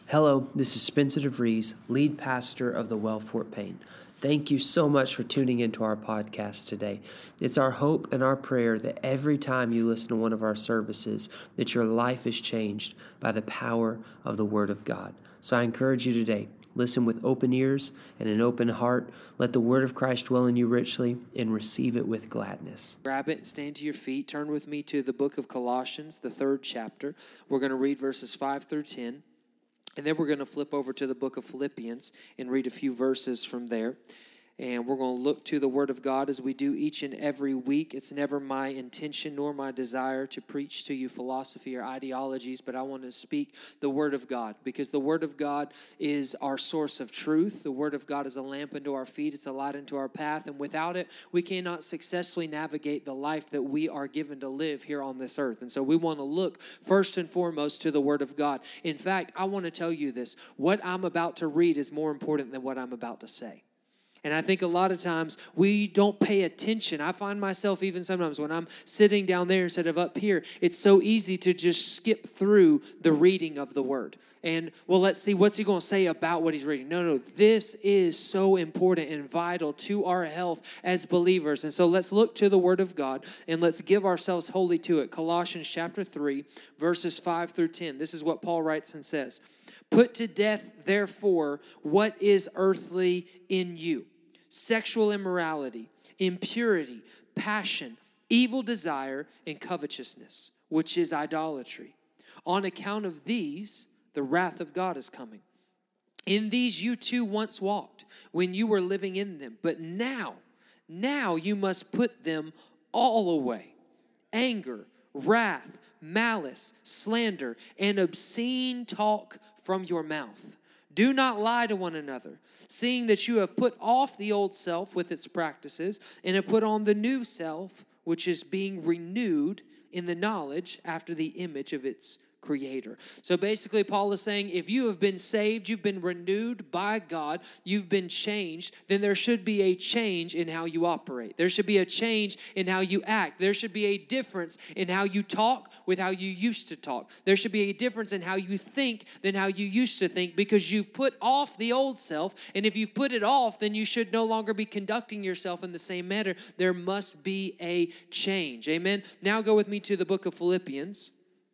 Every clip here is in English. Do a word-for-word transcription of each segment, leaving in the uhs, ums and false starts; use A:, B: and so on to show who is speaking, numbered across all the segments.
A: Hello, this is Spencer DeVries, lead pastor of the Well Fort Payne. Thank you so much for tuning into our podcast today. It's our hope and our prayer that every time you listen to one of our services, that your life is changed by the power of the Word of God. So I encourage you today, listen with open ears and an open heart. Let the Word of Christ dwell in you richly and receive it with gladness.
B: Grab it and stand to your feet. Turn with me to the book of Colossians, the third chapter. We're going to read verses five through ten. And then we're going to flip over to the book of Philippians and read a few verses from there. And we're going to look to the Word of God as we do each and every week. It's never my intention nor my desire to preach to you philosophy or ideologies, but I want to speak the Word of God because the Word of God is our source of truth. The Word of God is a lamp unto our feet. It's a light unto our path. And without it, we cannot successfully navigate the life that we are given to live here on this earth. And so we want to look first and foremost to the Word of God. In fact, I want to tell you this. What I'm about to read is more important than what I'm about to say. And I think a lot of times we don't pay attention. I find myself even sometimes when I'm sitting down there instead of up here, it's so easy to just skip through the reading of the Word. And, well, let's see, what's he going to say about what he's reading? No, no, this is so important and vital to our health as believers. And so let's look to the Word of God and let's give ourselves wholly to it. Colossians chapter three, verses five through ten. This is what Paul writes and says. Put to death, therefore, what is earthly in you. Sexual immorality, impurity, passion, evil desire, and covetousness, which is idolatry. On account of these, the wrath of God is coming. In these you too once walked, when you were living in them. But now, now you must put them all away. Anger, wrath, malice, slander, and obscene talk from your mouth. Do not lie to one another, seeing that you have put off the old self with its practices and have put on the new self, which is being renewed in the knowledge after the image of its Creator. So basically, Paul is saying, if you have been saved, you've been renewed by God, you've been changed, then there should be a change in how you operate. There should be a change in how you act. There should be a difference in how you talk with how you used to talk. There should be a difference in how you think than how you used to think because you've put off the old self. And if you've put it off, then you should no longer be conducting yourself in the same manner. There must be a change. Amen. Now go with me to the book of Philippians,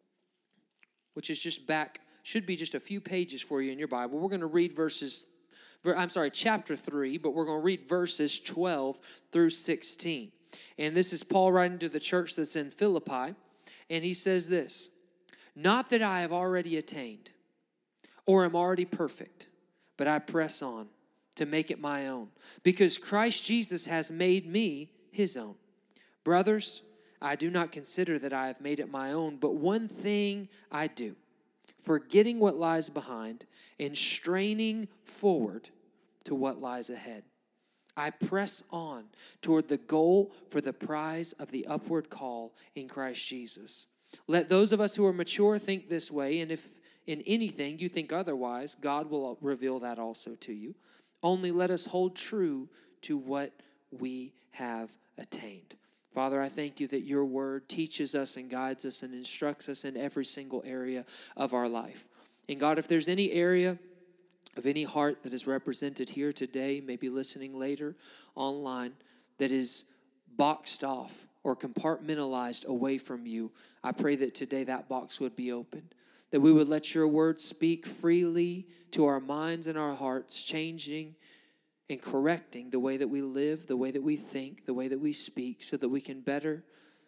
B: which is just back, should be just a few pages for you in your Bible. We're going to read verses, I'm sorry, chapter three, but we're going to read verses twelve through sixteen. And this is Paul writing to the church that's in Philippi, and he says this, not that I have already attained or am already perfect, but I press on to make it my own, because Christ Jesus has made me his own. Brothers, I do not consider that I have made it my own, but one thing I do, forgetting what lies behind and straining forward to what lies ahead. I press on toward the goal for the prize of the upward call in Christ Jesus. Let those of us who are mature think this way, and if in anything you think otherwise, God will reveal that also to you. Only let us hold true to what we have attained. Father, I thank you that your word teaches us and guides us and instructs us in every single area of our life. And God, if there's any area of any heart that is represented here today, maybe listening later online, that is boxed off or compartmentalized away from you, I pray that today that box would be opened, that we would let your word speak freely to our minds and our hearts, changing and correcting the way that we live, the way that we think, the way that we speak, so that we can better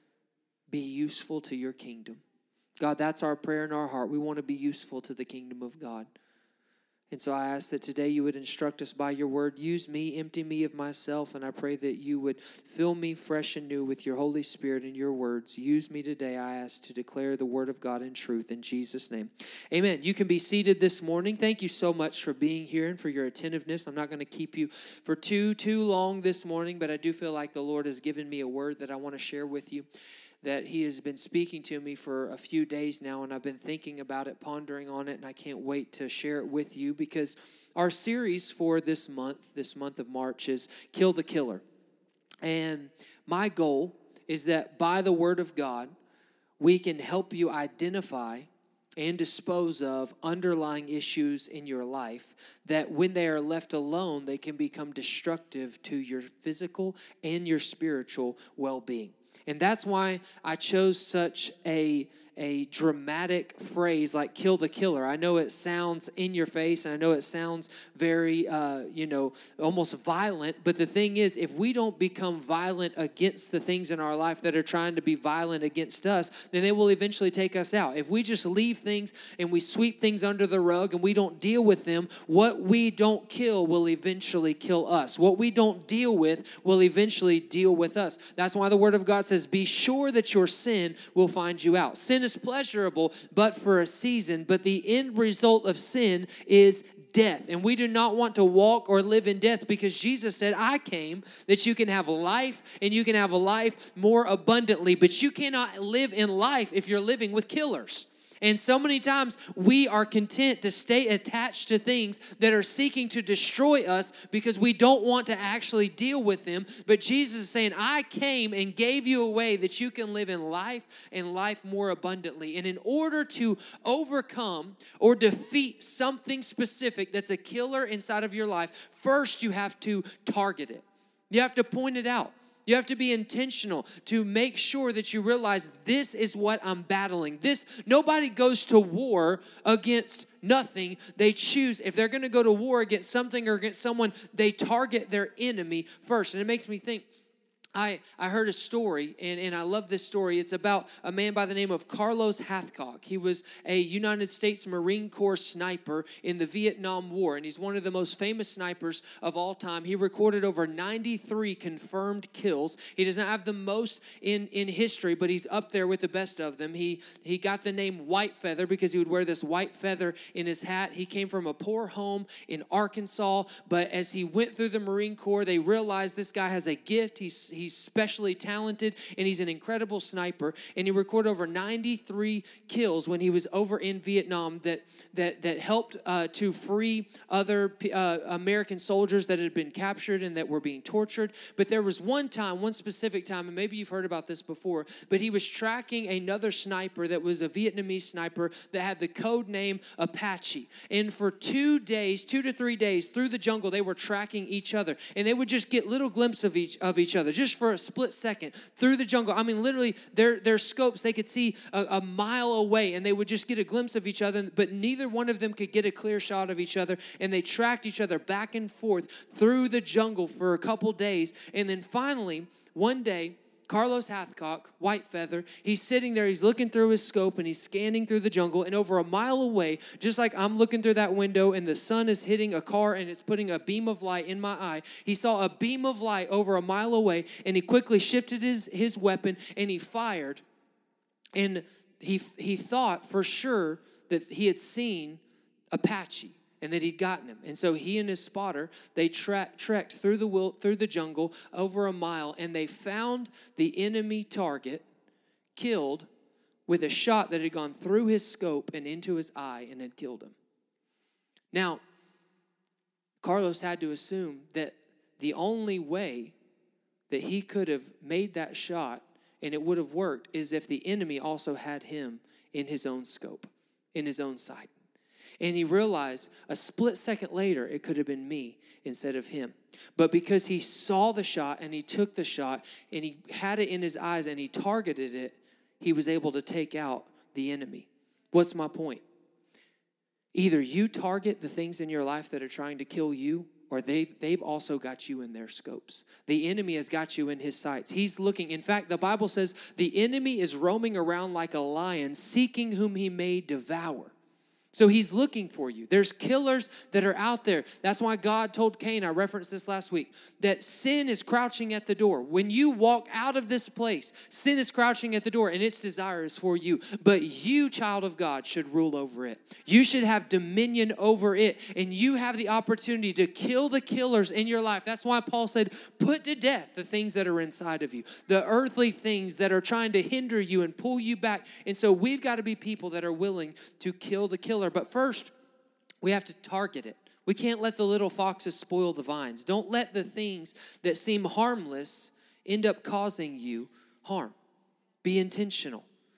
B: be useful to your kingdom. God, that's our prayer in our heart. We want to be useful to the kingdom of God. And so I ask that today you would instruct us by your word. Use me, empty me of myself, and I pray that you would fill me fresh and new with your Holy Spirit and your words. Use me today, I ask, to declare the word of God in truth in Jesus' name. Amen. You can be seated this morning. Thank you so much for being here and for your attentiveness. I'm not going to keep you for too, too long this morning, but I do feel like the Lord has given me a word that I want to share with you, that he has been speaking to me for a few days now, and I've been thinking about it, pondering on it, and I can't wait to share it with you because our series for this month, this month of March, is Kill the Killer. And my goal is that by the word of God, we can help you identify and dispose of underlying issues in your life that when they are left alone, they can become destructive to your physical and your spiritual well-being. And that's why I chose such a, a dramatic phrase like kill the killer. I know it sounds in your face, and I know it sounds very, uh, you know, almost violent. But the thing is, if we don't become violent against the things in our life that are trying to be violent against us, then they will eventually take us out. If we just leave things and we sweep things under the rug and we don't deal with them, what we don't kill will eventually kill us. What we don't deal with will eventually deal with us. That's why the Word of God says, be sure that your sin will find you out. Sin is pleasurable, but for a season. But the end result of sin is death. And we do not want to walk or live in death, because Jesus said, I came that you can have life and you can have a life more abundantly. But you cannot live in life if you're living with killers. And so many times we are content to stay attached to things that are seeking to destroy us because we don't want to actually deal with them. But Jesus is saying, I came and gave you a way that you can live in life and life more abundantly. And in order to overcome or defeat something specific that's a killer inside of your life, first you have to target it. You have to point it out. You have to be intentional to make sure that you realize this is what I'm battling. This, nobody goes to war against nothing. They choose, if they're going to go to war against something or against someone, they target their enemy first. And it makes me think, I, I heard a story, and, and I love this story. It's about a man by the name of Carlos Hathcock. He was a United States Marine Corps sniper in the Vietnam War, and he's one of the most famous snipers of all time. He recorded over ninety-three confirmed kills. He does not have the most in, in history, but he's up there with the best of them. He, he got the name White Feather because he would wear this white feather in his hat. He came from a poor home in Arkansas, but as he went through the Marine Corps, they realized this guy has a gift. He's, he's specially talented, and he's an incredible sniper. And he recorded over ninety-three kills when he was over in Vietnam that that that helped uh, to free other uh, American soldiers that had been captured and that were being tortured. But there was one time, one specific time, and maybe you've heard about this before, but he was tracking another sniper that was a Vietnamese sniper that had the code name Apache. And for two days, two to three days through the jungle, they were tracking each other, and they would just get little glimpses of each of each other, just for a split second through the jungle. I mean, literally, their their scopes, they could see a, a mile away, and they would just get a glimpse of each other, but neither one of them could get a clear shot of each other, and they tracked each other back and forth through the jungle for a couple days. And then finally, one day, Carlos Hathcock, White Feather, he's sitting there, he's looking through his scope, and he's scanning through the jungle, and over a mile away, just like I'm looking through that window, and the sun is hitting a car, and it's putting a beam of light in my eye, he saw a beam of light over a mile away, and he quickly shifted his, his weapon, and he fired, and he, he thought for sure that he had seen Apache, and that he'd gotten him. And so he and his spotter, they tra- trekked through the wil- through the jungle over a mile, and they found the enemy target killed with a shot that had gone through his scope and into his eye and had killed him. Now, Carlos had to assume that the only way that he could have made that shot and it would have worked is if the enemy also had him in his own scope, in his own sight. And he realized a split second later, it could have been me instead of him. But because he saw the shot and he took the shot and he had it in his eyes and he targeted it, he was able to take out the enemy. What's my point? Either you target the things in your life that are trying to kill you, or they've, they've also got you in their scopes. The enemy has got you in his sights. He's looking. In fact, the Bible says the enemy is roaming around like a lion, seeking whom he may devour. So he's looking for you. There's killers that are out there. That's why God told Cain, I referenced this last week, that sin is crouching at the door. When you walk out of this place, sin is crouching at the door, and its desire is for you. But you, child of God, should rule over it. You should have dominion over it, and you have the opportunity to kill the killers in your life. That's why Paul said, put to death the things that are inside of you, the earthly things that are trying to hinder you and pull you back. And so we've got to be people that are willing to kill the killer. But first, we have to target it. We can't let the little foxes spoil the vines. Don't let the things that seem harmless end up causing you harm. Be intentional.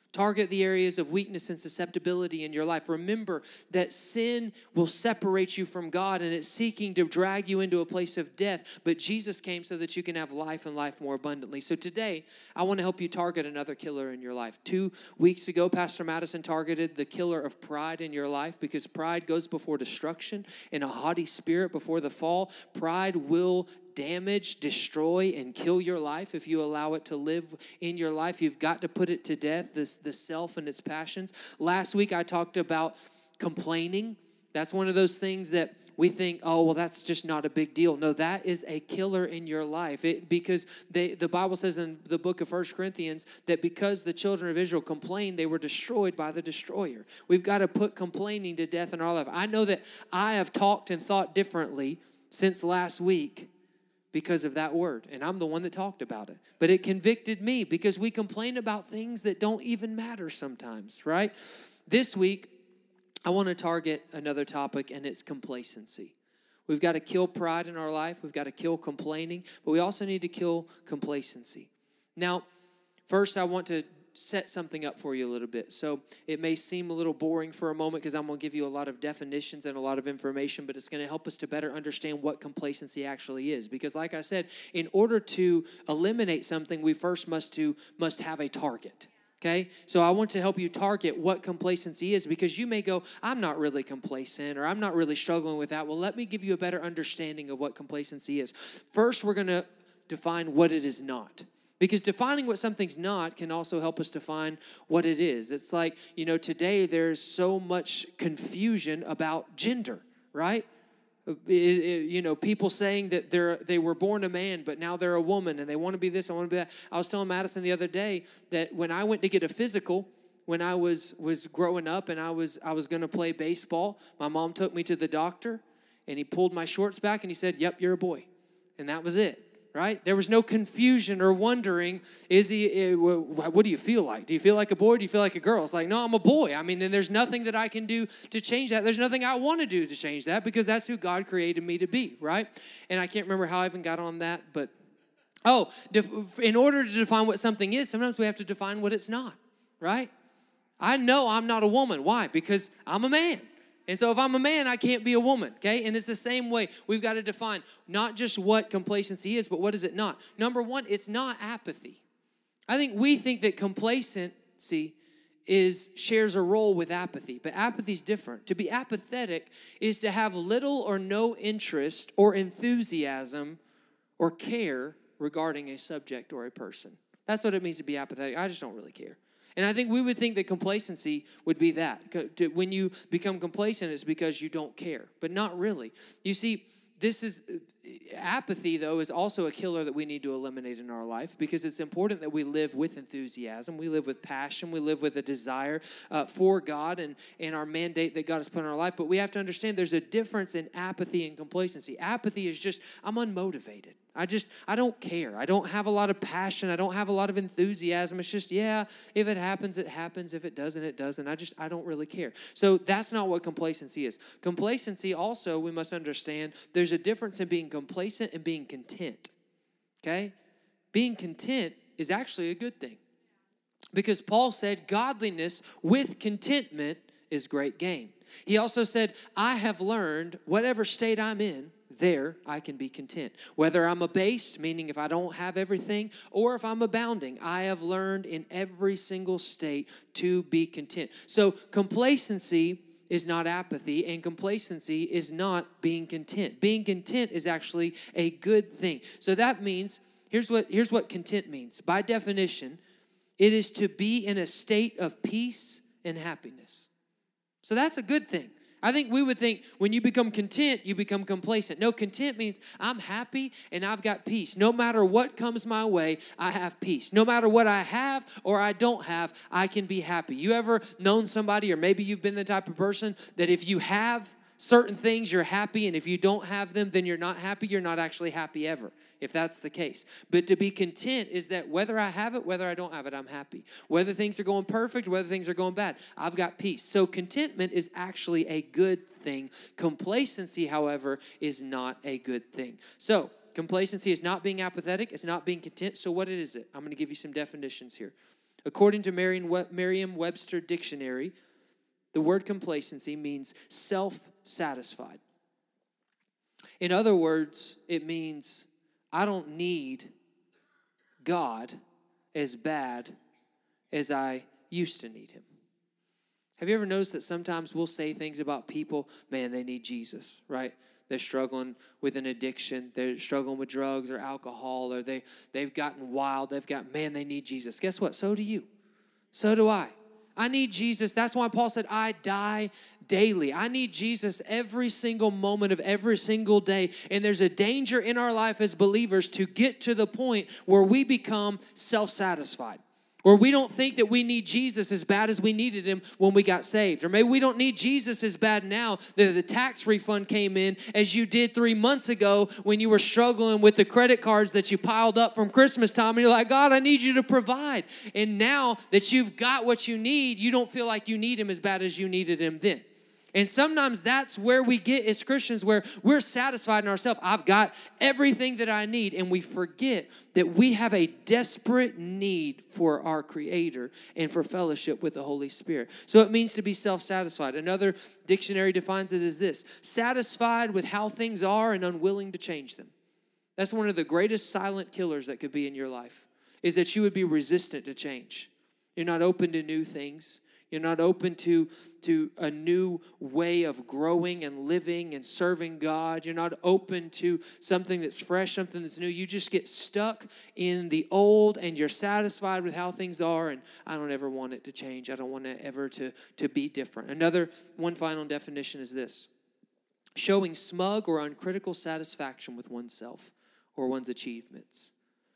B: Target the areas of weakness and susceptibility in your life. Remember that sin will separate you from God, and it's seeking to drag you into a place of death. But Jesus came so that you can have life and life more abundantly. So today, I want to help you target another killer in your life. Two weeks ago, Pastor Madison targeted the killer of pride in your life, because pride goes before destruction and a haughty spirit before the fall. Pride will damage, destroy, and kill your life if you allow it to live in your life. You've got to put it to death, this, the self and its passions. Last week, I talked about complaining. That's one of those things that we think, oh, well, that's just not a big deal. No, that is a killer in your life. It, because they, the Bible says in the book of First Corinthians that because the children of Israel complained, they were destroyed by the destroyer. We've got to put complaining to death in our life. I know that I have talked and thought differently since last week because of that word, and I'm the one that talked about it. But it convicted me because we complain about things that don't even matter sometimes, right? This week, I want to target another topic, and it's complacency. We've got to kill pride in our life. We've got to kill complaining, but we also need to kill complacency. Now, first, I want to set something up for you a little bit. So it may seem a little boring for a moment because I'm going to give you a lot of definitions and a lot of information, but it's going to help us to better understand what complacency actually is. Because like I said, in order to eliminate something, we first must to must have a target. Okay, so I want to help you target what complacency is, because you may go, I'm not really complacent, or I'm not really struggling with that. Well, let me give you a better understanding of what complacency is. First, we're going to define what it is not. Because defining what something's not can also help us define what it is. It's like, you know, today there's so much confusion about gender, right? It, it, you know, people saying that they're they were born a man, but now they're a woman, and they want to be this, I want to be that. I was telling Madison the other day that when I went to get a physical, when I was was growing up and I was I was going to play baseball, my mom took me to the doctor, and he pulled my shorts back, and he said, "Yep, you're a boy," and that was it. Right? There was no confusion or wondering, is he, what do you feel like? Do you feel like a boy? Do you feel like a girl? It's like, no, I'm a boy. I mean, and there's nothing that I can do to change that. There's nothing I want to do to change that, because that's who God created me to be, right? And I can't remember how I even got on that, but, oh, in order to define what something is, sometimes we have to define what it's not, right? I know I'm not a woman. Why? Because I'm a man. And so if I'm a man, I can't be a woman, okay? And it's the same way. We've got to define not just what complacency is, but what is it not? Number one, it's not apathy. I think we think that complacency is shares a role with apathy, but apathy is different. To be apathetic is to have little or no interest or enthusiasm or care regarding a subject or a person. That's what it means to be apathetic. I just don't really care. And I think we would think that complacency would be that. When you become complacent, it's because you don't care, but not really. You see, this is apathy, though, is also a killer that we need to eliminate in our life, because it's important that we live with enthusiasm. We live with passion. We live with a desire uh, for God and, and our mandate that God has put in our life. But we have to understand there's a difference in apathy and complacency. Apathy is just, I'm unmotivated. I just, I don't care. I don't have a lot of passion. I don't have a lot of enthusiasm. It's just, yeah, if it happens, it happens. If it doesn't, it doesn't. I just, I don't really care. So that's not what complacency is. Complacency also, we must understand, there's a difference in being complacent and being content, okay? Being content is actually a good thing, because Paul said godliness with contentment is great gain. He also said, I have learned whatever state I'm in, there I can be content. Whether I'm abased, meaning if I don't have everything, or if I'm abounding, I have learned in every single state to be content. So complacency is not apathy, and complacency is not being content. Being content is actually a good thing. So that means, here's what, here's what content means. By definition, it is to be in a state of peace and happiness. So that's a good thing. I think we would think when you become content, you become complacent. No, content means I'm happy and I've got peace. No matter what comes my way, I have peace. No matter what I have or I don't have, I can be happy. You ever known somebody, or maybe you've been the type of person that if you have certain things, you're happy, and if you don't have them, then you're not happy. You're not actually happy ever, if that's the case. But to be content is that whether I have it, whether I don't have it, I'm happy. Whether things are going perfect, whether things are going bad, I've got peace. So contentment is actually a good thing. Complacency, however, is not a good thing. So complacency is not being apathetic. It's not being content. So what is it? I'm going to give you some definitions here. According to Merriam-Webster Dictionary, the word complacency means self-satisfied. In other words, it means I don't need God as bad as I used to need him. Have you ever noticed that sometimes we'll say things about people, man, they need Jesus, right? They're struggling with an addiction. They're struggling with drugs or alcohol, or they, they've gotten wild. They've got, man, they need Jesus. Guess what? So do you. So do I. I need Jesus. That's why Paul said, I die daily. I need Jesus every single moment of every single day. And there's a danger in our life as believers to get to the point where we become self-satisfied, where we don't think that we need Jesus as bad as we needed him when we got saved. Or maybe we don't need Jesus as bad now that the tax refund came in as you did three months ago when you were struggling with the credit cards that you piled up from Christmas time. And you're like, God, I need you to provide. And now that you've got what you need, you don't feel like you need him as bad as you needed him then. And sometimes that's where we get as Christians, where we're satisfied in ourselves. I've got everything that I need. And we forget that we have a desperate need for our Creator and for fellowship with the Holy Spirit. So it means to be self-satisfied. Another dictionary defines it as this: satisfied with how things are and unwilling to change them. That's one of the greatest silent killers that could be in your life, is that you would be resistant to change. You're not open to new things. You're not open to, to a new way of growing and living and serving God. You're not open to something that's fresh, something that's new. You just get stuck in the old, and you're satisfied with how things are, and I don't ever want it to change. I don't want it ever to, to be different. Another, one final definition is this: showing smug or uncritical satisfaction with oneself or one's achievements,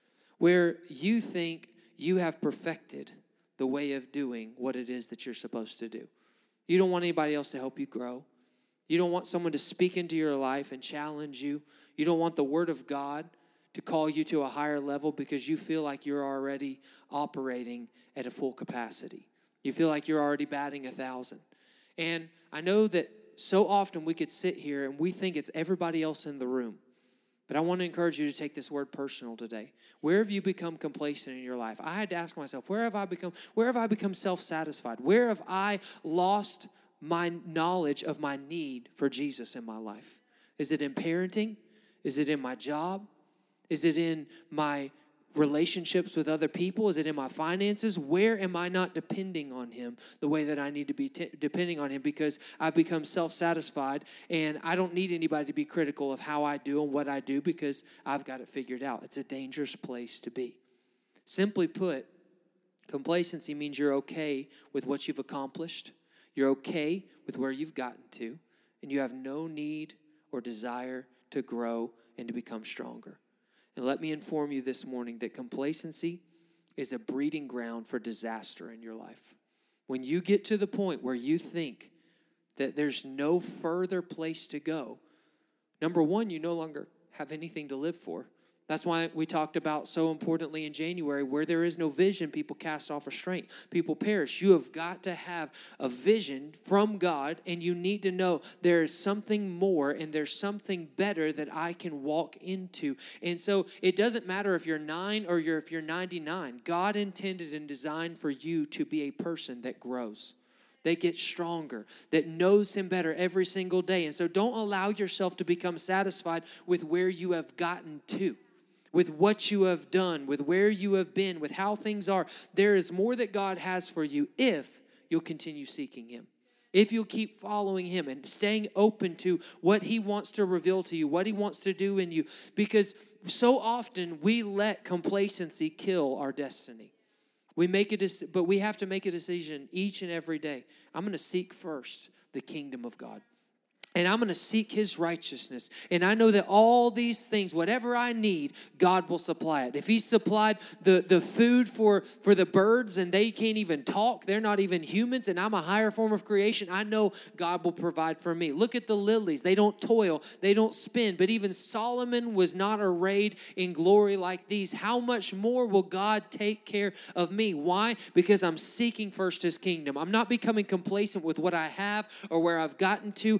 B: where you think you have perfected the way of doing what it is that you're supposed to do. You don't want anybody else to help you grow. You don't want someone to speak into your life and challenge you. You don't want the Word of God to call you to a higher level because you feel like you're already operating at a full capacity. You feel like you're already batting a thousand. And I know that so often we could sit here and we think it's everybody else in the room. But I want to encourage you to take this word personal today. Where have you become complacent in your life? I had to ask myself, where have I become, where have I become self-satisfied? Where have I lost my knowledge of my need for Jesus in my life? Is it in parenting? Is it in my job? Is it in my relationships with other people? Is it in my finances? Where am I not depending on him the way that I need to be t- depending on him, because I've become self-satisfied and I don't need anybody to be critical of how I do and what I do because I've got it figured out. It's a dangerous place to be. Simply put, complacency means you're okay with what you've accomplished. You're okay with where you've gotten to, and you have no need or desire to grow and to become stronger. And let me inform you this morning that complacency is a breeding ground for disaster in your life. When you get to the point where you think that there's no further place to go, number one, you no longer have anything to live for. That's why we talked about so importantly in January, where there is no vision, people cast off restraint. People perish. You have got to have a vision from God, and you need to know there is something more and there's something better that I can walk into. And so it doesn't matter if you're nine or you're, if you're ninety-nine. God intended and designed for you to be a person that grows, that gets stronger, that knows him better every single day. And so don't allow yourself to become satisfied with where you have gotten to, with what you have done, with where you have been, with how things are. There is more that God has for you if you'll continue seeking him, if you'll keep following him and staying open to what he wants to reveal to you, what he wants to do in you. Because so often we let complacency kill our destiny. We make it, but we have to make a decision each and every day. I'm going to seek first the kingdom of God. And I'm going to seek his righteousness. And I know that all these things, whatever I need, God will supply it. If he supplied the, the food for, for the birds and they can't even talk, they're not even humans, and I'm a higher form of creation, I know God will provide for me. Look at the lilies. They don't toil. They don't spin. But even Solomon was not arrayed in glory like these. How much more will God take care of me? Why? Because I'm seeking first his kingdom. I'm not becoming complacent with what I have or where I've gotten to. I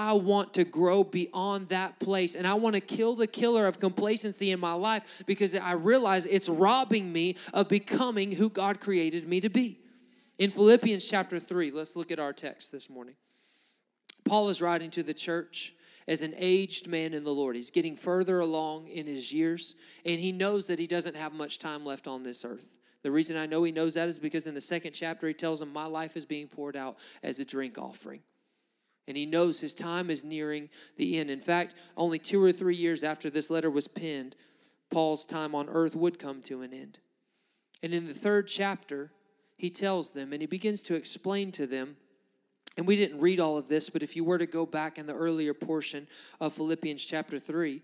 B: I want to grow beyond that place. And I want to kill the killer of complacency in my life because I realize it's robbing me of becoming who God created me to be. In Philippians chapter three, let's look at our text this morning. Paul is writing to the church as an aged man in the Lord. He's getting further along in his years, and he knows that he doesn't have much time left on this earth. The reason I know he knows that is because in the second chapter, he tells him, my life is being poured out as a drink offering. And he knows his time is nearing the end. In fact, only two or three years after this letter was penned, Paul's time on earth would come to an end. And in the third chapter, he tells them, and he begins to explain to them, and we didn't read all of this, but if you were to go back in the earlier portion of Philippians chapter three,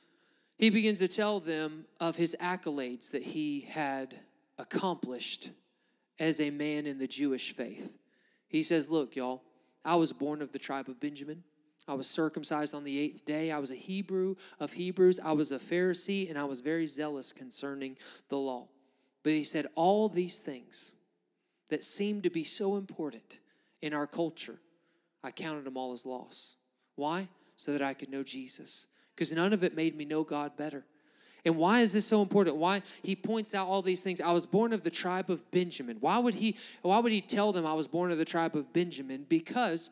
B: he begins to tell them of his accolades that he had accomplished as a man in the Jewish faith. He says, look, y'all, I was born of the tribe of Benjamin. I was circumcised on the eighth day. I was a Hebrew of Hebrews. I was a Pharisee, and I was very zealous concerning the law. But he said, all these things that seemed to be so important in our culture, I counted them all as loss. Why? So that I could know Jesus. Because none of it made me know God better. And why is this so important? Why he points out all these things. I was born of the tribe of Benjamin. Why would he, why would he tell them I was born of the tribe of Benjamin? Because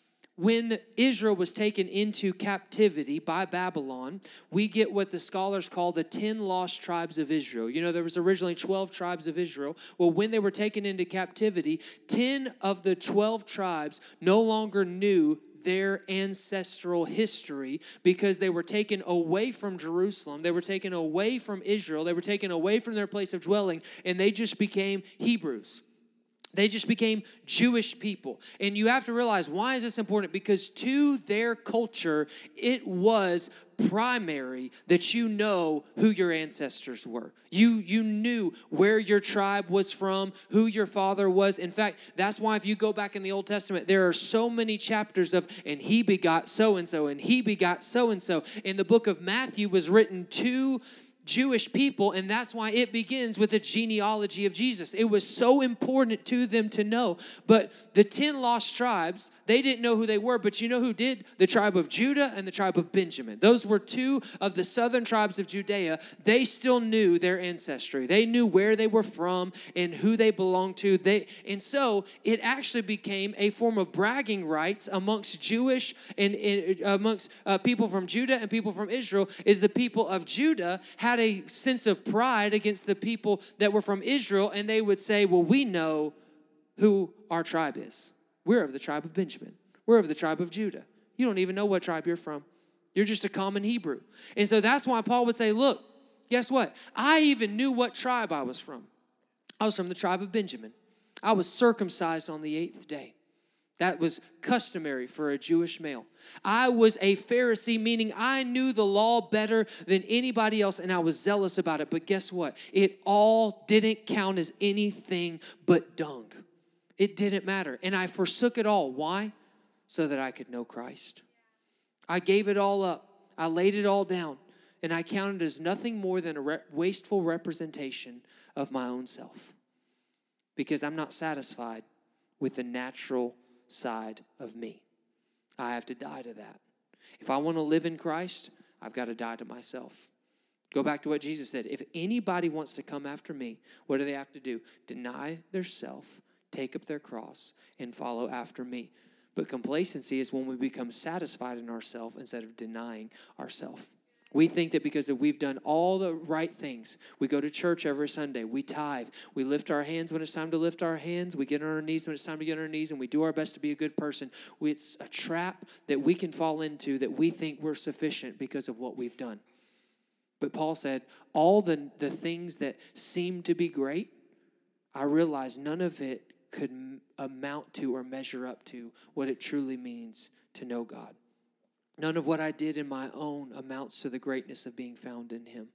B: when Israel was taken into captivity by Babylon, we get what the scholars call the ten lost tribes of Israel. You know, there was originally twelve tribes of Israel. Well, when they were taken into captivity, ten of the twelve tribes no longer knew their ancestral history because they were taken away from Jerusalem. They were taken away from Israel. They were taken away from their place of dwelling, and they just became Hebrews. They just became Jewish people. And you have to realize, why is this important? Because to their culture, it was primary that you know who your ancestors were. You, you knew where your tribe was from, who your father was. In fact, that's why if you go back in the Old Testament, there are so many chapters of, and he begot so-and-so, and he begot so-and-so. And the book of Matthew was written to Jewish people, and that's why it begins with the genealogy of Jesus. It was so important to them to know. But the ten lost tribes, they didn't know who they were, but you know who did? The tribe of Judah and the tribe of Benjamin. Those were two of the southern tribes of Judea. They still knew their ancestry. They knew where they were from and who they belonged to. They, and so it actually became a form of bragging rights amongst Jewish and, and amongst uh, people from Judah and people from Israel, is the people of Judah had a sense of pride against the people that were from Israel, and they would say, well, we know who our tribe is. We're of the tribe of Benjamin. We're of the tribe of Judah. You don't even know what tribe you're from. You're just a common Hebrew. And so that's why Paul would say, look, guess what? I even knew what tribe I was from. I was from the tribe of Benjamin. I was circumcised on the eighth day. That was customary for a Jewish male. I was a Pharisee, meaning I knew the law better than anybody else, and I was zealous about it. But guess what? It all didn't count as anything but dung. It didn't matter. And I forsook it all. Why? So that I could know Christ. I gave it all up. I laid it all down. And I counted as nothing more than a re- wasteful representation of my own self. Because I'm not satisfied with the natural side of me. I have to die to that. If I want to live in Christ, I've got to die to myself. Go back to what Jesus said. If anybody wants to come after me, what do they have to do? Deny their self, take up their cross, and follow after me. But complacency is when we become satisfied in ourselves instead of denying ourselves. We think that because we've done all the right things, we go to church every Sunday, we tithe, we lift our hands when it's time to lift our hands, we get on our knees when it's time to get on our knees, and we do our best to be a good person. It's a trap that we can fall into, that we think we're sufficient because of what we've done. But Paul said, all the, the things that seem to be great, I realized none of it could amount to or measure up to what it truly means to know God. None of what I did in my own amounts to the greatness of being found in him.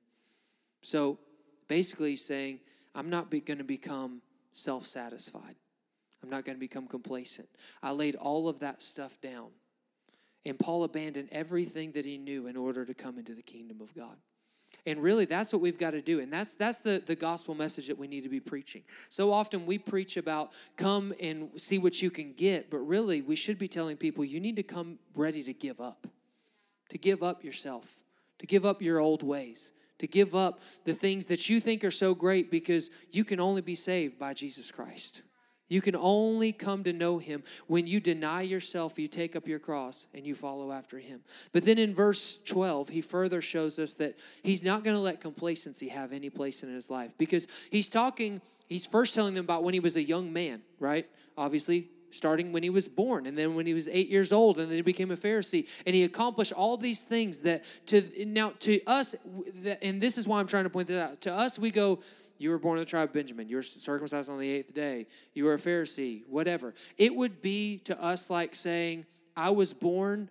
B: So basically he's saying, I'm not going to become self-satisfied. I'm not going to become complacent. I laid all of that stuff down. And Paul abandoned everything that he knew in order to come into the kingdom of God. And really, that's what we've got to do. And that's that's the, the gospel message that we need to be preaching. So often we preach about come and see what you can get, but really we should be telling people you need to come ready to give up, to give up yourself, to give up your old ways, to give up the things that you think are so great because you can only be saved by Jesus Christ. You can only come to know him when you deny yourself, you take up your cross, and you follow after him. But then in verse twelve, he further shows us that he's not going to let complacency have any place in his life. Because he's talking, he's first telling them about when he was a young man, right? Obviously, starting when he was born, and then when he was eight years old, and then he became a Pharisee. And he accomplished all these things that, to now to us, and this is why I'm trying to point that out. To us, we go, you were born in the tribe of Benjamin. You were circumcised on the eighth day. You were a Pharisee, whatever. It would be to us like saying, I was born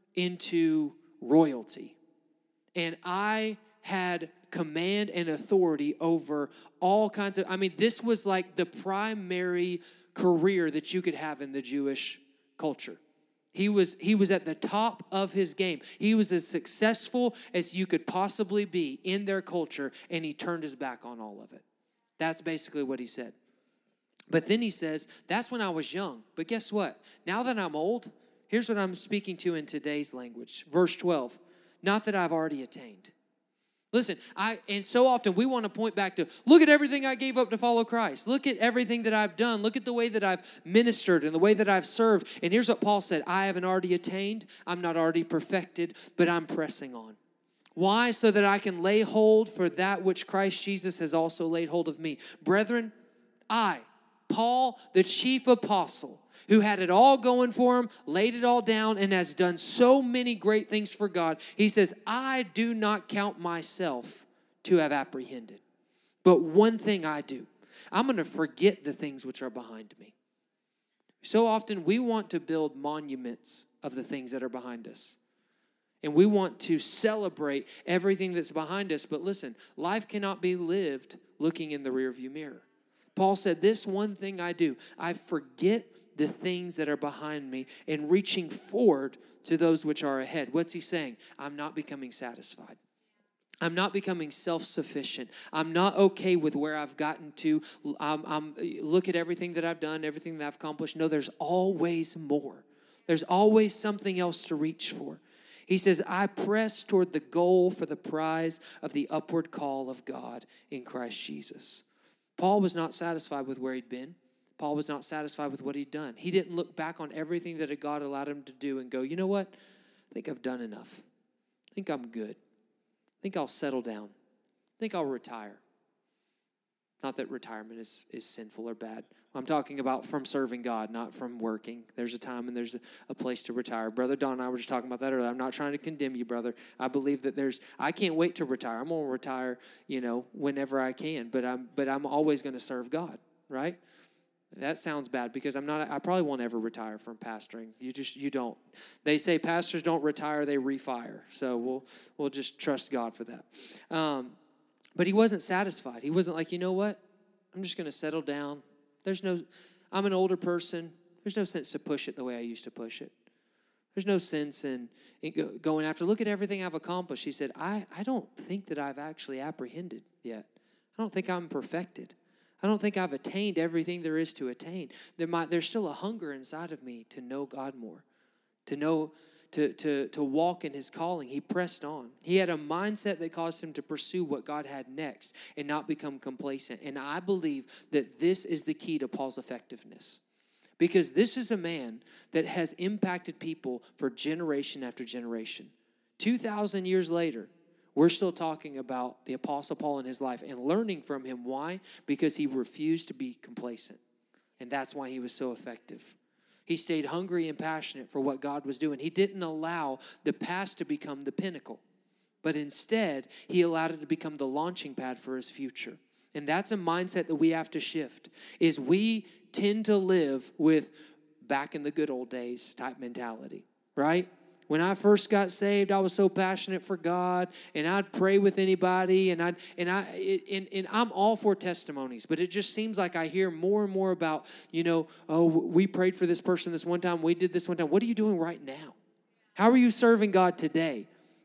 B: into royalty. And I had command and authority over all kinds of, I mean, this was like the primary career that you could have in the Jewish culture. He was, he was at the top of his game. He was as successful as you could possibly be in their culture, and he turned his back on all of it. That's basically what he said. But then he says, that's when I was young. But guess what? Now that I'm old, here's what I'm speaking to in today's language. Verse twelve, not that I've already attained. Listen, I and so often we want to point back to, look at everything I gave up to follow Christ. Look at everything that I've done. Look at the way that I've ministered and the way that I've served. And here's what Paul said, I haven't already attained. I'm not already perfected, but I'm pressing on. Why? So that I can lay hold for that which Christ Jesus has also laid hold of me. Brethren, I, Paul, the chief apostle, who had it all going for him, laid it all down, and has done so many great things for God. He says, I do not count myself to have apprehended. But one thing I do, I'm going to forget the things which are behind me. So often we want to build monuments of the things that are behind us. And we want to celebrate everything that's behind us. But listen, life cannot be lived looking in the rearview mirror. Paul said, this one thing I do, I forget the things that are behind me and reaching forward to those which are ahead. What's he saying? I'm not becoming satisfied. I'm not becoming self-sufficient. I'm not okay with where I've gotten to. I'm, I'm, look at everything that I've done, everything that I've accomplished. No, there's always more. There's always something else to reach for. He says, I press toward the goal for the prize of the upward call of God in Christ Jesus. Paul was not satisfied with where he'd been. Paul was not satisfied with what he'd done. He didn't look back on everything that God allowed him to do and go, you know what? I think I've done enough. I think I'm good. I think I'll settle down. I think I'll retire. Not that retirement is, is sinful or bad. I'm talking about from serving God, not from working. There's a time and there's a, a place to retire. Brother Don and I were just talking about that earlier. I'm not trying to condemn you, brother. I believe that there's, I can't wait to retire. I'm going to retire, you know, whenever I can. But I'm, but I'm always going to serve God, right? That sounds bad because I'm not, I probably won't ever retire from pastoring. You just, you don't. They say pastors don't retire, they refire. So we'll, we'll just trust God for that. Um, but he wasn't satisfied. He wasn't like, you know what? I'm just going to settle down. There's no, I'm an older person. There's no sense to push it the way I used to push it. There's no sense in, in going after, look at everything I've accomplished. He said, I, I don't think that I've actually apprehended yet. I don't think I'm perfected. I don't think I've attained everything there is to attain. There might, there's still a hunger inside of me to know God more, to know, to, to, to walk in his calling. He pressed on. He had a mindset that caused him to pursue what God had next and not become complacent. And I believe that this is the key to Paul's effectiveness. Because this is a man that has impacted people for generation after generation. two thousand years later, we're still talking about the Apostle Paul in his life and learning from him. Why? Because he refused to be complacent. And that's why he was so effective. He stayed hungry and passionate for what God was doing. He didn't allow the past to become the pinnacle, but instead he allowed it to become the launching pad for his future. And that's a mindset that we have to shift, is we tend to live with back in the good old days type mentality, right? When I first got saved, I was so passionate for God, and I'd pray with anybody, and I and I and, and I'm all for testimonies, but it just seems like I hear more and more about, you know, oh, we prayed for this person this one time, we did this one time. What are you doing right now? How are you serving God today?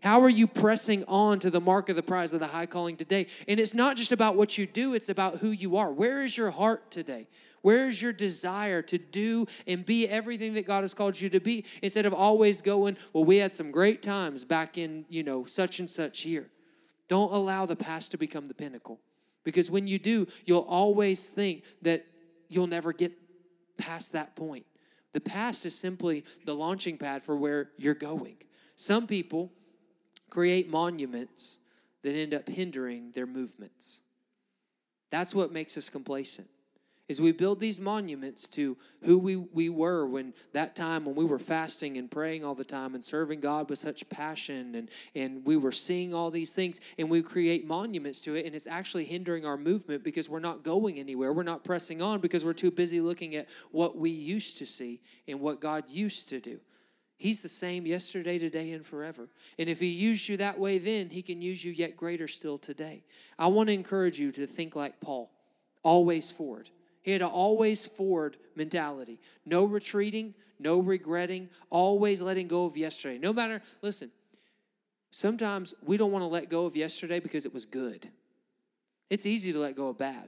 B: How are you pressing on to the mark of the prize of the high calling today? And it's not just about what you do, it's about who you are. Where is your heart today? Where is your desire to do and be everything that God has called you to be, instead of always going, well, we had some great times back in, you know, such and such year. Don't allow the past to become the pinnacle. Because when you do, you'll always think that you'll never get past that point. The past is simply the launching pad for where you're going. Some people create monuments that end up hindering their movements. That's what makes us complacent, is we build these monuments to who we, we were when that time when we were fasting and praying all the time and serving God with such passion, and, and we were seeing all these things, and we create monuments to it, and it's actually hindering our movement because we're not going anywhere. We're not pressing on because we're too busy looking at what we used to see and what God used to do. He's the same yesterday, today, and forever. And if he used you that way then, he can use you yet greater still today. I want to encourage you to think like Paul, always forward. He had an always forward mentality. No retreating, no regretting, always letting go of yesterday. No matter, listen, sometimes we don't want to let go of yesterday because it was good. It's easy to let go of bad.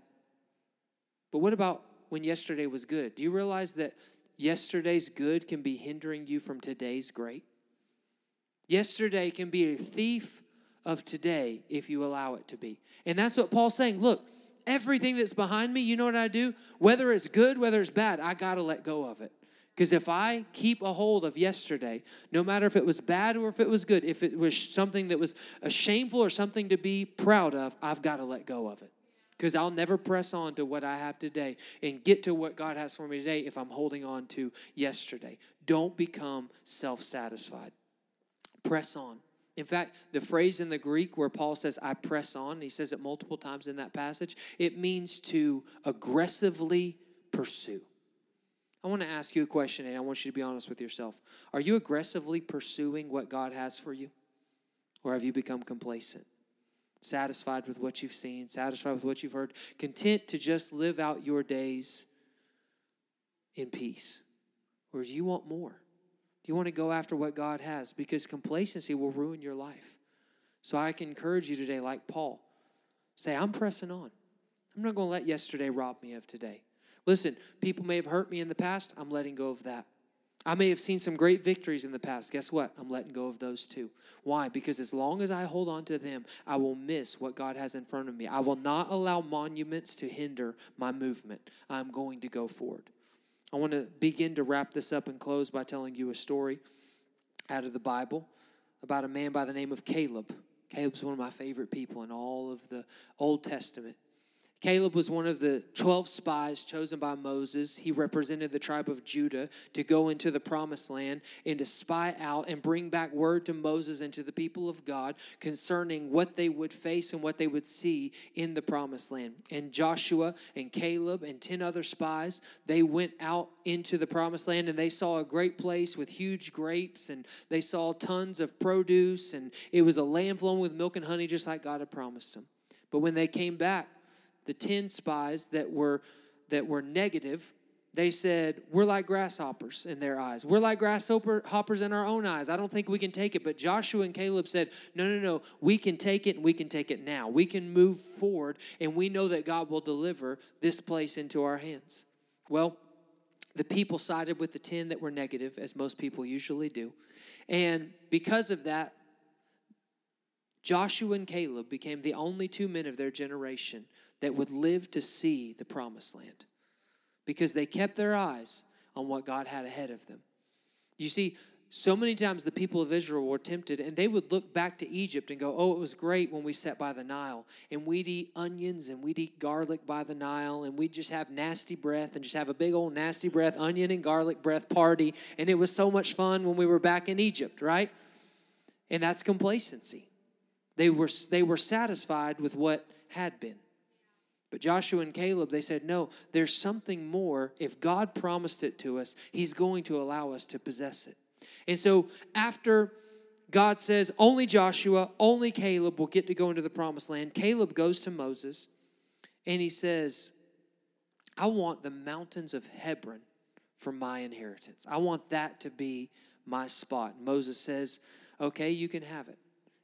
B: But what about when yesterday was good? Do you realize that yesterday's good can be hindering you from today's great? Yesterday can be a thief of today if you allow it to be. And that's what Paul's saying. Look, everything that's behind me, you know what I do? Whether it's good, whether it's bad, I got to let go of it. Because if I keep a hold of yesterday, no matter if it was bad or if it was good, if it was something that was a shameful or something to be proud of, I've got to let go of it. Because I'll never press on to what I have today and get to what God has for me today if I'm holding on to yesterday. Don't become self-satisfied. Press on. In fact, the phrase in the Greek where Paul says, I press on, he says it multiple times in that passage, it means to aggressively pursue. I want to ask you a question, and I want you to be honest with yourself. Are you aggressively pursuing what God has for you? Or have you become complacent? Satisfied with what you've seen, satisfied with what you've heard, content to just live out your days in peace? Or do you want more? Do you want to go after what God has? Because complacency will ruin your life. So I can encourage you today, like Paul, say, I'm pressing on. I'm not going to let yesterday rob me of today. Listen, people may have hurt me in the past. I'm letting go of that. I may have seen some great victories in the past. Guess what? I'm letting go of those too. Why? Because as long as I hold on to them, I will miss what God has in front of me. I will not allow monuments to hinder my movement. I'm going to go forward. I want to begin to wrap this up and close by telling you a story out of the Bible about a man by the name of Caleb. Caleb's one of my favorite people in all of the Old Testament. Caleb was one of the twelve spies chosen by Moses. He represented the tribe of Judah to go into the promised land and to spy out and bring back word to Moses and to the people of God concerning what they would face and what they would see in the promised land. And Joshua and Caleb and ten other spies, they went out into the promised land and they saw a great place with huge grapes, and they saw tons of produce, and it was a land flowing with milk and honey just like God had promised them. But when they came back, the ten spies that were that were negative, they said, we're like grasshoppers in their eyes. We're like grasshoppers in our own eyes. I don't think we can take it. But Joshua and Caleb said, no, no, no, we can take it, and we can take it now. We can move forward, and we know that God will deliver this place into our hands. Well, the people sided with the ten that were negative, as most people usually do. And because of that, Joshua and Caleb became the only two men of their generation that would live to see the promised land, because they kept their eyes on what God had ahead of them. You see, so many times the people of Israel were tempted, and they would look back to Egypt and go, oh, it was great when we sat by the Nile, and we'd eat onions and we'd eat garlic by the Nile, and we'd just have nasty breath and just have a big old nasty breath, onion and garlic breath party, and it was so much fun when we were back in Egypt, right? And that's complacency. They were, they were satisfied with what had been. But Joshua and Caleb, they said, no, there's something more. If God promised it to us, he's going to allow us to possess it. And so after God says only Joshua, only Caleb will get to go into the promised land, Caleb goes to Moses and he says, I want the mountains of Hebron for my inheritance. I want that to be my spot. And Moses says, okay, you can have it.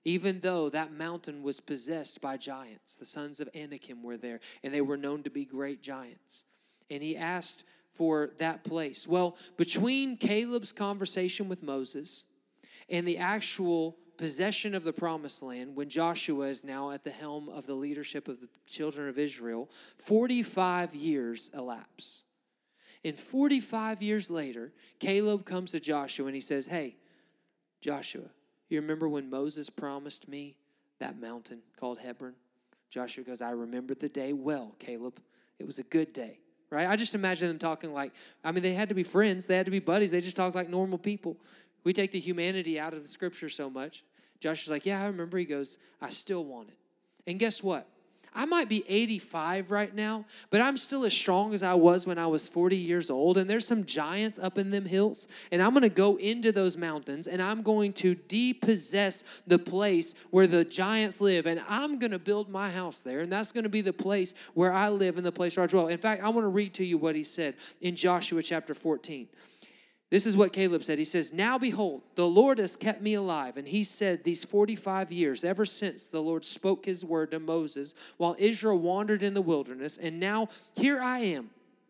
B: even though that mountain was possessed by giants. The sons of Anakim were there, and they were known to be great giants. And he asked for that place. Well, between Caleb's conversation with Moses and the actual possession of the promised land, when Joshua is now at the helm of the leadership of the children of Israel, forty-five years elapse. And forty-five years later, Caleb comes to Joshua and he says, hey, Joshua, you remember when Moses promised me that mountain called Hebron? Joshua goes, I remember the day well, Caleb. It was a good day, right? I just imagine them talking like, I mean, they had to be friends. They had to be buddies. They just talked like normal people. We take the humanity out of the scripture so much. Joshua's like, yeah, I remember. He goes, I still want it. And guess what? I might be eighty-five right now, but I'm still as strong as I was when I was forty years old. And there's some giants up in them hills. And I'm going to go into those mountains and I'm going to depossess the place where the giants live. And I'm going to build my house there. And that's going to be the place where I live and the place where I dwell. In fact, I want to read to you what he said in Joshua chapter fourteen. This is what Caleb said. He says, now behold, the Lord has kept me alive. And he said these forty-five years, ever since the Lord spoke his word to Moses, while Israel wandered in the wilderness. And now here I am.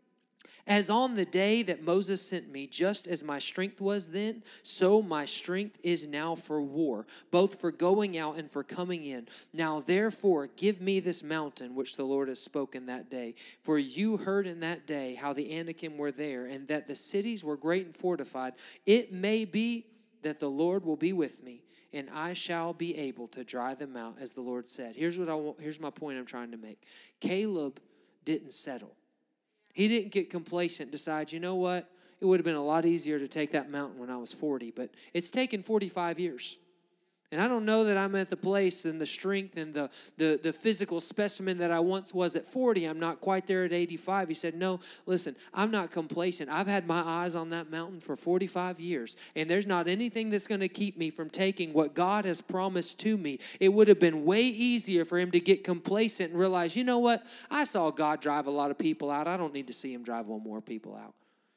B: As on the day that Moses sent me, just as my strength was then, so my strength is now for war, both for going out and for coming in. Now therefore give me this mountain which the Lord has spoken that day. For you heard in that day how the Anakim were there, and that the cities were great and fortified. It may be that the Lord will be with me, and I shall be able to drive them out, as the Lord said. Here's what I want, here's my point I'm trying to make. Caleb didn't settle. He didn't get complacent, decide, you know what? It would have been a lot easier to take that mountain when I was forty, but it's taken forty-five years. And I don't know that I'm at the place and the strength and the, the, the physical specimen that I once was at forty. I'm not quite there at eighty-five. He said, no, listen, I'm not complacent. I've had my eyes on that mountain for forty-five years, and there's not anything that's going to keep me from taking what God has promised to me. It would have been way easier for him to get complacent and realize, you know what? I saw God drive a lot of people out. I don't need to see him drive one more people out.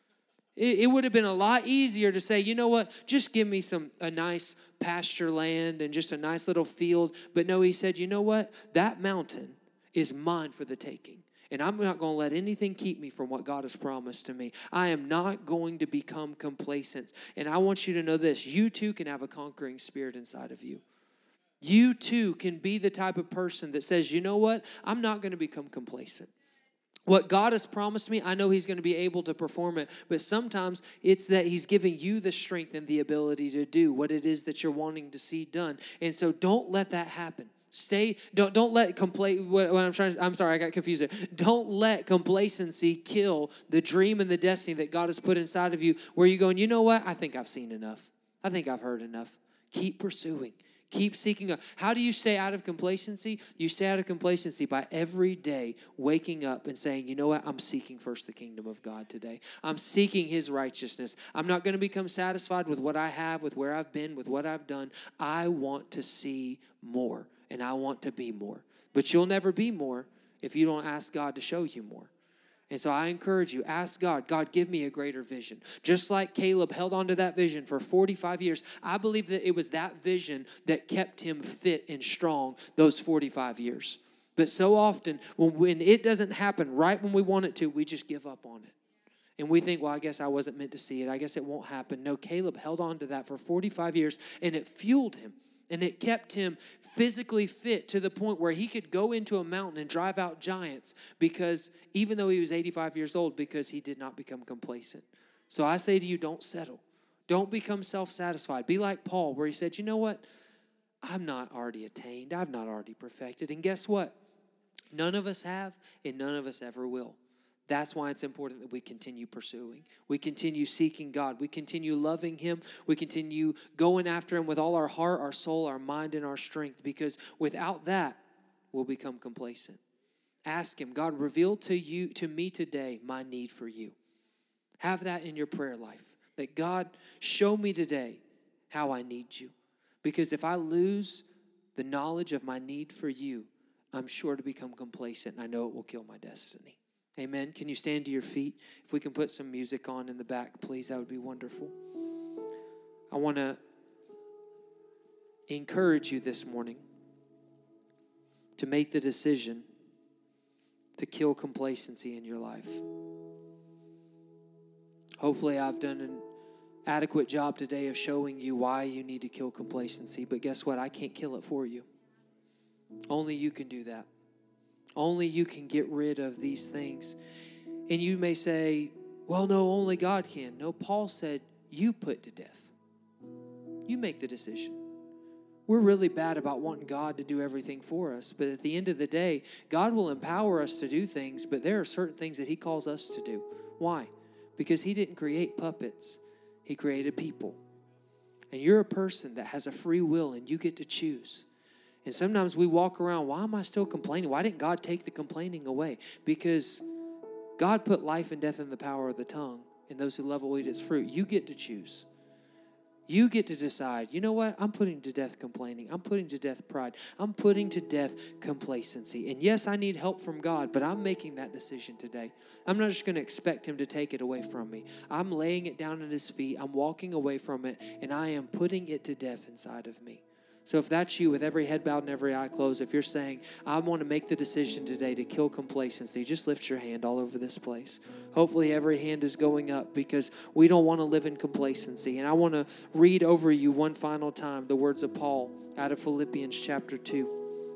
B: It, it would have been a lot easier to say, you know what, just give me some a nice pasture land and just a nice little field. But no, he said, you know what, that mountain is mine for the taking. And I'm not going to let anything keep me from what God has promised to me. I am not going to become complacent. And I want you to know this, you too can have a conquering spirit inside of you. You too can be the type of person that says, you know what, I'm not going to become complacent. What God has promised me, I know he's going to be able to perform it. But sometimes it's that he's giving you the strength and the ability to do what it is that you're wanting to see done. And so don't let that happen. Stay, don't don't let compla- what, what I'm trying to, I'm sorry, I got confused there. Don't let complacency kill the dream and the destiny that God has put inside of you, where you're going, you know what? I think I've seen enough. I think I've heard enough. Keep pursuing. Keep seeking. A, how do you stay out of complacency? You stay out of complacency by every day waking up and saying, you know what? I'm seeking first the kingdom of God today. I'm seeking his righteousness. I'm not going to become satisfied with what I have, with where I've been, with what I've done. I want to see more, and I want to be more. But you'll never be more if you don't ask God to show you more. And so I encourage you, ask God, God, give me a greater vision. Just like Caleb held on to that vision for forty-five years, I believe that it was that vision that kept him fit and strong those forty-five years. But so often, when, when it doesn't happen right when we want it to, we just give up on it. And we think, well, I guess I wasn't meant to see it. I guess it won't happen. No, Caleb held on to that for forty-five years, and it fueled him. And it kept him physically fit to the point where he could go into a mountain and drive out giants, because even though he was eighty-five years old, because he did not become complacent. So I say to you, don't settle. Don't become self-satisfied. Be like Paul, where he said, you know what? I'm not already attained. I've not already perfected. And guess what? None of us have, and none of us ever will. That's why it's important that we continue pursuing. We continue seeking God. We continue loving him. We continue going after him with all our heart, our soul, our mind, and our strength. Because without that, we'll become complacent. Ask him, God, reveal to you, to me today, my need for you. Have that in your prayer life. That God, show me today how I need you. Because if I lose the knowledge of my need for you, I'm sure to become complacent, and I know it will kill my destiny. Amen. Can you stand to your feet? If we can put some music on in the back, please, that would be wonderful. I want to encourage you this morning to make the decision to kill complacency in your life. Hopefully I've done an adequate job today of showing you why you need to kill complacency. But guess what? I can't kill it for you. Only you can do that. Only you can get rid of these things. And you may say, well, no, only God can. No, Paul said, you put to death. You make the decision. We're really bad about wanting God to do everything for us. But at the end of the day, God will empower us to do things, but there are certain things that he calls us to do. Why? Because he didn't create puppets. He created people. And you're a person that has a free will, and you get to choose. And sometimes we walk around, why am I still complaining? Why didn't God take the complaining away? Because God put life and death in the power of the tongue, and those who love will eat its fruit. You get to choose. You get to decide, you know what? I'm putting to death complaining. I'm putting to death pride. I'm putting to death complacency. And yes, I need help from God, but I'm making that decision today. I'm not just going to expect him to take it away from me. I'm laying it down at his feet. I'm walking away from it, and I am putting it to death inside of me. So if that's you, with every head bowed and every eye closed, if you're saying, I want to make the decision today to kill complacency, just lift your hand all over this place. Hopefully every hand is going up, because we don't want to live in complacency. And I want to read over you one final time the words of Paul out of Philippians chapter two,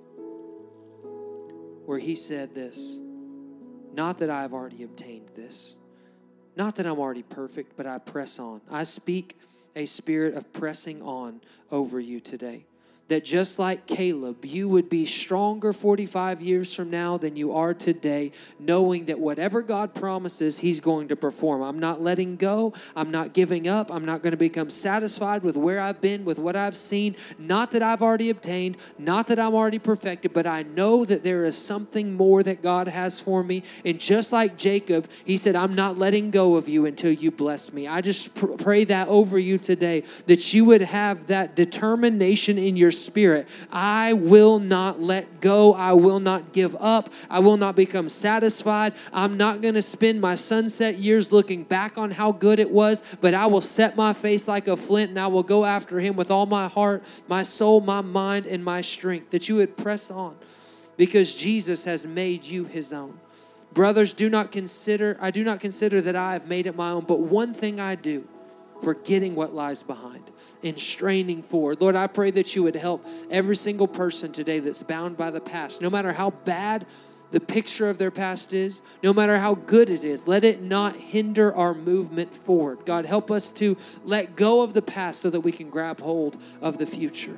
B: where he said this, not that I have already obtained this, not that I'm already perfect, but I press on. I speak a spirit of pressing on over you today. That just like Caleb, you would be stronger forty-five years from now than you are today, knowing that whatever God promises, he's going to perform. I'm not letting go. I'm not giving up. I'm not going to become satisfied with where I've been, with what I've seen. Not that I've already obtained, not that I'm already perfected, but I know that there is something more that God has for me. And just like Jacob, he said, I'm not letting go of you until you bless me. I just pr- pray that over you today, that you would have that determination in your spirit. I will not let go. I will not give up. I will not become satisfied. I'm not going to spend my sunset years looking back on how good it was, but I will set my face like a flint, and I will go after him with all my heart, my soul, my mind, and my strength. That you would press on, because Jesus has made you his own. Brothers, do not consider, I do not consider that I have made it my own, but one thing I do, forgetting what lies behind and straining forward. Lord, I pray that you would help every single person today that's bound by the past, no matter how bad the picture of their past is, no matter how good it is, let it not hinder our movement forward. God, help us to let go of the past so that we can grab hold of the future.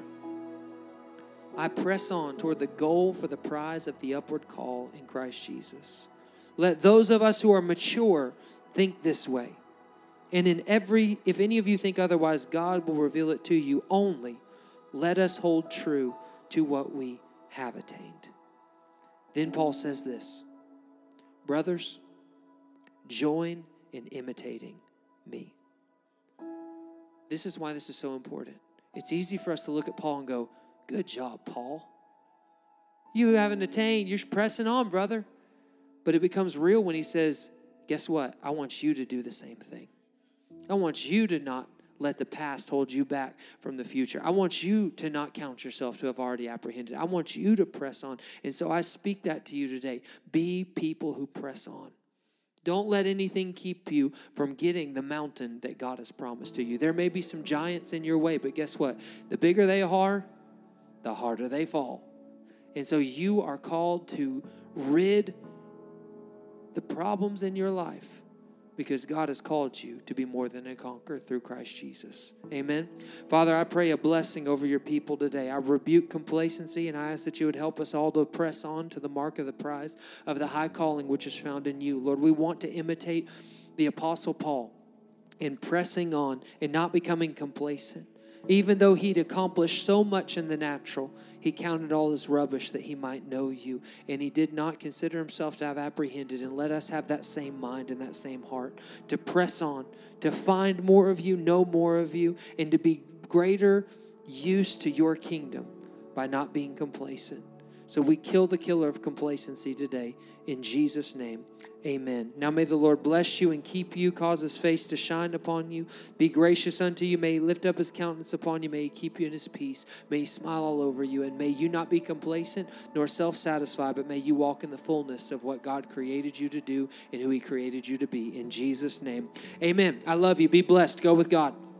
B: I press on toward the goal for the prize of the upward call in Christ Jesus. Let those of us who are mature think this way. And in every, if any of you think otherwise, God will reveal it to you. Only let us hold true to what we have attained. Then Paul says this, brothers, join in imitating me. This is why this is so important. It's easy for us to look at Paul and go, good job, Paul. You haven't attained. You're pressing on, brother. But it becomes real when he says, guess what? I want you to do the same thing. I want you to not let the past hold you back from the future. I want you to not count yourself to have already apprehended. I want you to press on. And so I speak that to you today. Be people who press on. Don't let anything keep you from getting the mountain that God has promised to you. There may be some giants in your way, but guess what? The bigger they are, the harder they fall. And so you are called to rid the problems in your life, because God has called you to be more than a conqueror through Christ Jesus. Amen. Father, I pray a blessing over your people today. I rebuke complacency, and I ask that you would help us all to press on to the mark of the prize of the high calling which is found in you. Lord, we want to imitate the Apostle Paul in pressing on and not becoming complacent. Even though he'd accomplished so much in the natural, he counted all as rubbish that he might know you. And he did not consider himself to have apprehended. And let us have that same mind and that same heart to press on, to find more of you, know more of you, and to be greater use to your kingdom by not being complacent. So we kill the killer of complacency today. In Jesus' name, amen. Now may the Lord bless you and keep you, cause his face to shine upon you, be gracious unto you. May he lift up his countenance upon you. May he keep you in his peace. May he smile all over you. And may you not be complacent nor self-satisfied, but may you walk in the fullness of what God created you to do and who he created you to be. In Jesus' name, amen. I love you. Be blessed. Go with God.